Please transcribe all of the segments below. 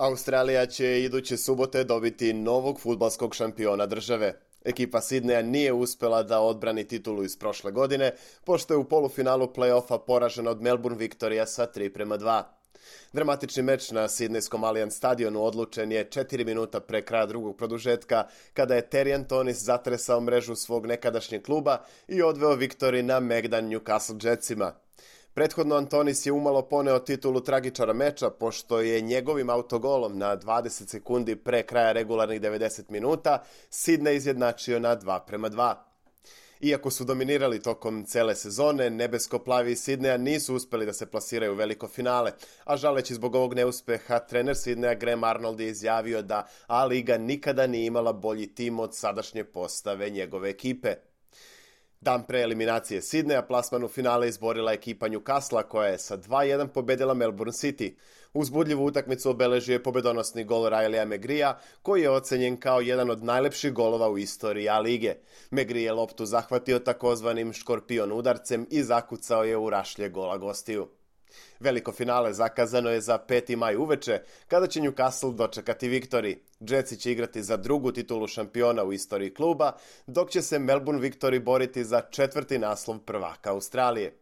Australija će iduće subote dobiti novog fudbalskog šampiona države. Ekipa Sidneja nije uspela da odbrani titulu iz prošle godine, pošto je u polufinalu play-offa poražena od Melbourne Victoriasa 3:2. Dramatični meč na sidnejskom Allianz stadionu odlučen je 4 minuta pre kraja drugog produžetka, kada je Terry Antonis zatresao mrežu svog nekadašnjeg kluba i odveo Victory na megdan Newcastle Jetsima. Prethodno Antonis je umalo poneo titulu tragičara meča, pošto je njegovim autogolom na 20 sekundi pre kraja regularnih 90 minuta Sidney izjednačio na 2:2. Iako su dominirali tokom cele sezone, nebesko-plavi iz Sidneja nisu uspeli da se plasiraju u veliko finale, a žaleći zbog ovog neuspeha, trener Sidneja Graham Arnold je izjavio da A-liga nikada nije imala bolji tim od sadašnje postave njegove ekipe. Dan pre eliminacije Sidneja plasman u finale izborila ekipa Newcastle koja je sa 2:1 pobedila Melbourne City. Uzbudljivu utakmicu obeležio je pobedonosni gol Rileya Megreea, koji je ocenjen kao jedan od najlepših golova u istoriji A-lige. Megree je loptu zahvatio takozvanim škorpion udarcem i zakucao je u rašlje gola gostiju. Veliko finale zakazano je za 5. maj uveče, kada će Newcastle dočekati Victory. Jetsi će igrati za drugu titulu šampiona u istoriji kluba, dok će se Melbourne Victory boriti za 4. naslov prvaka Australije.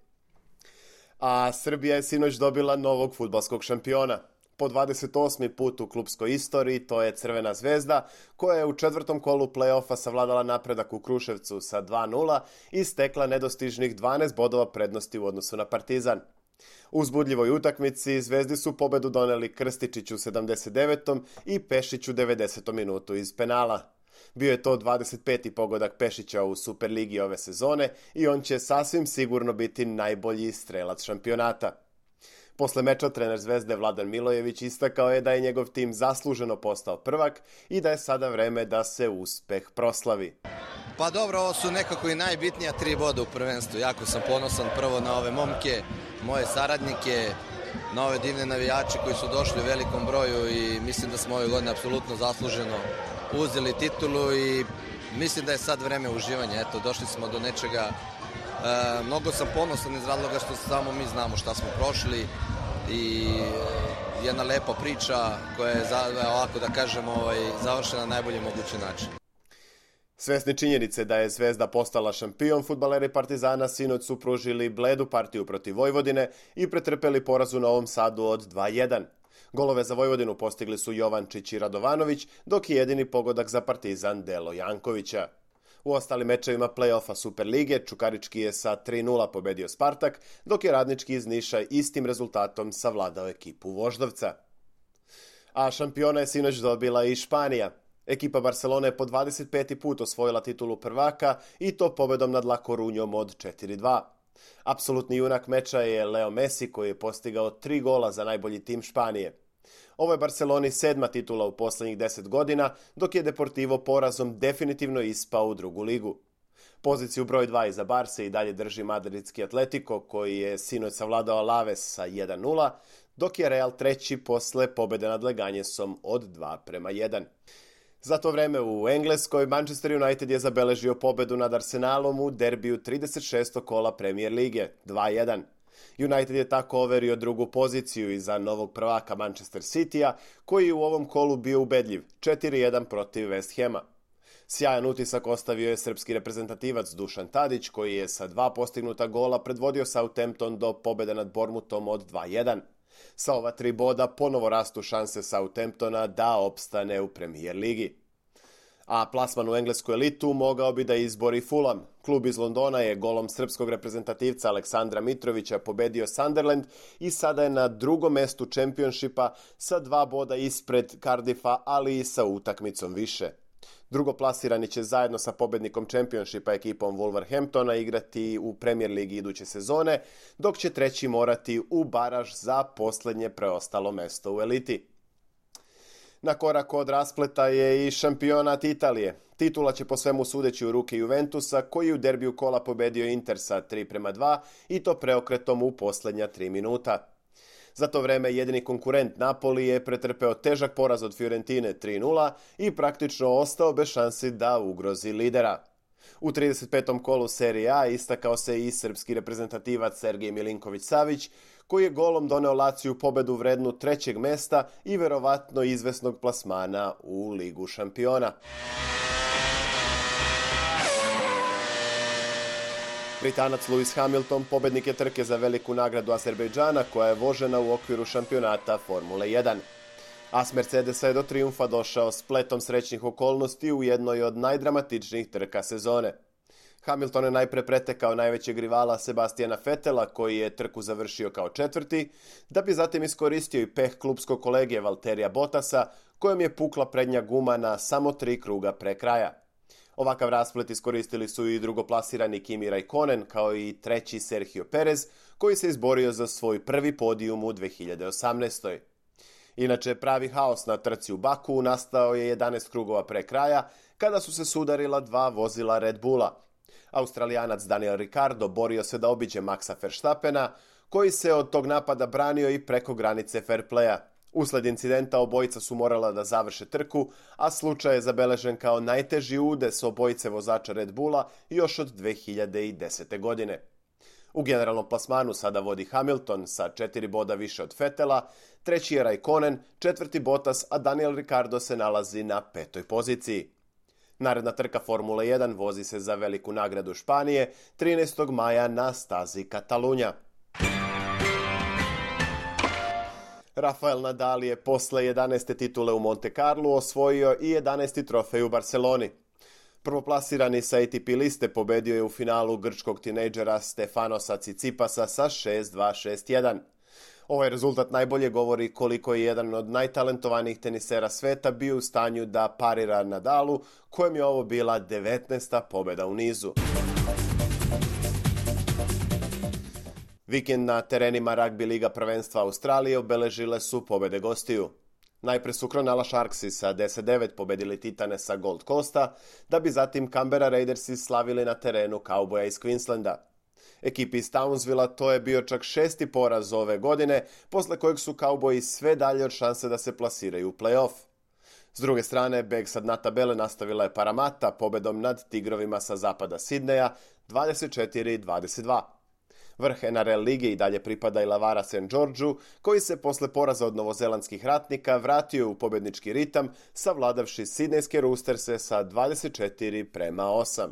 A Srbija je sinoć dobila novog fudbalskog šampiona. Po 28. put u klubskoj istoriji to je Crvena zvezda, koja je u 4. kolu play-offa savladala napredak u Kruševcu sa 2:0 i stekla nedostižnih 12 bodova prednosti u odnosu na Partizan. U uzbudljivoj utakmici Zvezdi su pobedu doneli Krstičić u 79. i Pešić u 90. minutu iz penala. Bio je to 25. pogodak Pešića u Superligi ove sezone i on će sasvim sigurno biti najbolji strelac šampionata. Posle meča trener Zvezde Vladan Milojević istakao je da je njegov tim zasluženo postao prvak i da je sada vreme da se uspeh proslavi. Pa dobro, ovo su nekako i najbitnija 3 boda u prvenstvu. Jako sam ponosan prvo na ove momke, moje saradnike, na ove divne navijače koji su došli u velikom broju i mislim da smo ove godine apsolutno zasluženo uzeli titulu i mislim da je sad vreme uživanja. Eto, došli smo do nečega. Mnogo sam ponosan iz razloga što samo mi znamo šta smo prošli i jedna lepa priča koja je ovako da kažemo završena na najbolji mogući način. Svesni činjenice da je Zvezda postala šampion, fudbaleri Partizana sinoć su pružili bledu partiju protiv Vojvodine i pretrpeli poraz u Novom Sadu od 2:1. Golove za Vojvodinu postigli su Jovančić i Radovanović, dok je jedini pogodak za Partizan Delo Jankovića. U ostalim mečevima play-offa Superlige Čukarički je sa 3:0 pobedio Spartak, dok je Radnički iz Niša istim rezultatom savladao ekipu Voždovca. A šampiona je sinoć dobila i Španija. Ekipa Barcelone je po 25. put osvojila titulu prvaka i to pobedom nad La Corunjom od 4:2. Apsolutni junak meča je Leo Messi, koji je postigao 3 gola za najbolji tim Španije. Ovo je Barceloni 7. titula u poslednjih 10 godina, dok je Deportivo porazom definitivno ispao u drugu ligu. Poziciju broj 2 iza Barse i dalje drži madridski Atletico, koji je sinoć savladao Alaves sa 1:0, dok je Real treći posle pobede nad Leganjesom od 2:1. Za to vreme u Engleskoj Manchester United je zabeležio pobedu nad Arsenalom u derbiju 36. kola Premier lige 2:1. United je tako overio drugu poziciju iza novog prvaka Manchester City-a, koji je u ovom kolu bio ubedljiv 4:1 protiv West Hama. Sjajan utisak ostavio je srpski reprezentativac Dušan Tadić, koji je sa 2 postignuta gola predvodio Southampton do pobede nad Bournemouthom od 2:1. Sa ova 3 boda ponovo rastu šanse Southamptona da opstane u Premier ligi. A plasman u englesku elitu mogao bi da izbori Fulham. Klub iz Londona je golom srpskog reprezentativca Aleksandra Mitrovića pobedio Sunderland i sada je na drugom mestu Championshipa sa 2 boda ispred Cardiffa, ali i sa utakmicom više. Drugoplasirani će zajedno sa pobednikom Championshipa ekipom Wolverhamptona igrati u Premier ligi iduće sezone, dok će treći morati u baraž za poslednje preostalo mesto u eliti. Na korak od raspleta je i šampionat Italije. Titula će po svemu sudeći u ruke Juventusa, koji u derbiju kola pobedio Inter sa 3:2 i to preokretom u poslednja 3 minuta. Za to vreme jedini konkurent Napoli je pretrpeo težak poraz od Fiorentine 3:0 i praktično ostao bez šansi da ugrozi lidera. U 35. kolu Serije A istakao se i srpski reprezentativac Sergej Milinković-Savić, koji je golom doneo Laziju pobedu vrednu 3. mesta i verovatno izvesnog plasmana u Ligu šampiona. Britanac Lewis Hamilton pobednik je trke za veliku nagradu Azerbejdžana koja je vožena u okviru šampionata Formule 1. As Mercedesa je do trijumfa došao spletom srećnih okolnosti u jednoj od najdramatičnijih trka sezone. Hamilton je najpre pretekao najvećeg rivala Sebastiana Vettela, koji je trku završio kao četvrti, da bi zatim iskoristio i peh klupskog kolege Valterija Bottasa, kojem je pukla prednja guma na samo 3 kruga pre kraja. Ovakav rasplet iskoristili su i drugoplasirani Kimi Raikkonen, kao i treći Sergio Perez, koji se izborio za svoj prvi podijum u 2018. Inače, pravi haos na trci u Baku nastao je 11 krugova pre kraja, kada su se sudarila 2 vozila Red Bulla. Australijanac Daniel Ricciardo borio se da obiđe Maxa Verstappena, koji se od tog napada branio i preko granice fair playa. Usled incidenta obojica su morala da završe trku, a slučaj je zabeležen kao najteži udes obojice vozača Red Bulla još od 2010. godine. U generalnom plasmanu sada vodi Hamilton sa 4 boda više od Vettela, treći je Raikkonen, četvrti Bottas, a Daniel Ricciardo se nalazi na 5. poziciji. Naredna trka Formule 1 vozi se za veliku nagradu Španije 13. maja na stazi Katalunja. Rafael Nadal je posle 11. titule u Monte Carlu osvojio i 11. trofej u Barceloni. Prvoplasirani sa ATP liste pobedio je u finalu grčkog tinejdžera Stefanosa Tsitsipasa sa 6-2-6-1. Ovaj rezultat najbolje govori koliko je jedan od najtalentovanijih tenisera sveta bio u stanju da parira Nadalu, kojem je ovo bila 19. pobeda u nizu. Vikend na terenima ragbi liga prvenstva Australije obeležile su pobede gostiju. Najpre su Cronulla Sharksi sa 10-9 pobedili Titane sa Gold Coasta, da bi zatim Canberra Raidersi slavili na terenu Cowboya iz Queenslanda. Ekipi iz Townsvilla to je bio čak 6. poraz ove godine, posle kojeg su Cowboyi sve dalje od šanse da se plasiraju u play-off. S druge strane, beg sa dna tabele nastavila je Parramatta pobedom nad Tigrovima sa zapada Sidneja 24-22. Vrh NRL lige i dalje pripada i Lavara St. Georgeu, koji se posle poraza od novozelandskih ratnika vratio u pobednički ritam, savladavši sidnejske Roosterse sa 24-8.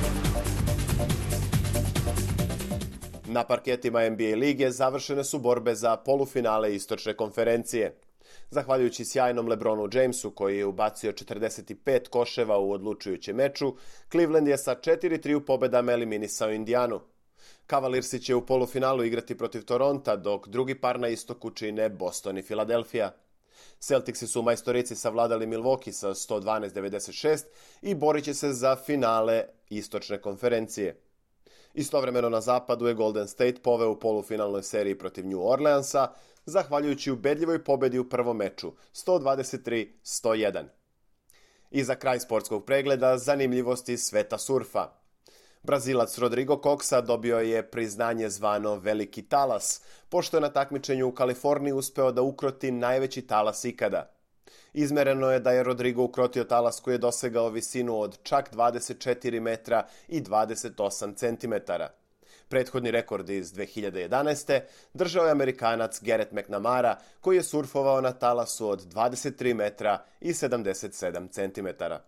Na parketima NBA lige završene su borbe za polufinale istočne konferencije. Zahvaljujući sjajnom LeBronu Jamesu, koji je ubacio 45 koševa u odlučujućem meču, Cleveland je sa 4-3 pobedama eliminisao Indijanu. Cavaliersi će u polufinalu igrati protiv Toronta, dok drugi par na istoku čine Boston i Philadelphia. Celticsi su u majstorici savladali Milwaukee sa 112-96 i borit će se za finale istočne konferencije. Istovremeno na zapadu je Golden State poveo u polufinalnoj seriji protiv New Orleansa, zahvaljujući ubedljivoj pobedi u prvom meču 123-101. I za kraj sportskog pregleda zanimljivosti sveta surfa. Brazilac Rodrigo Coxa dobio je priznanje zvano Veliki talas, pošto je na takmičenju u Kaliforniji uspeo da ukroti najveći talas ikada. Izmereno je da je Rodrigo ukrotio talas koji je dosegao visinu od čak 24 metra i 28 centimetara. Prethodni rekord iz 2011. držao je Amerikanac Garrett McNamara, koji je surfovao na talasu od 23 metra i 77 centimetara.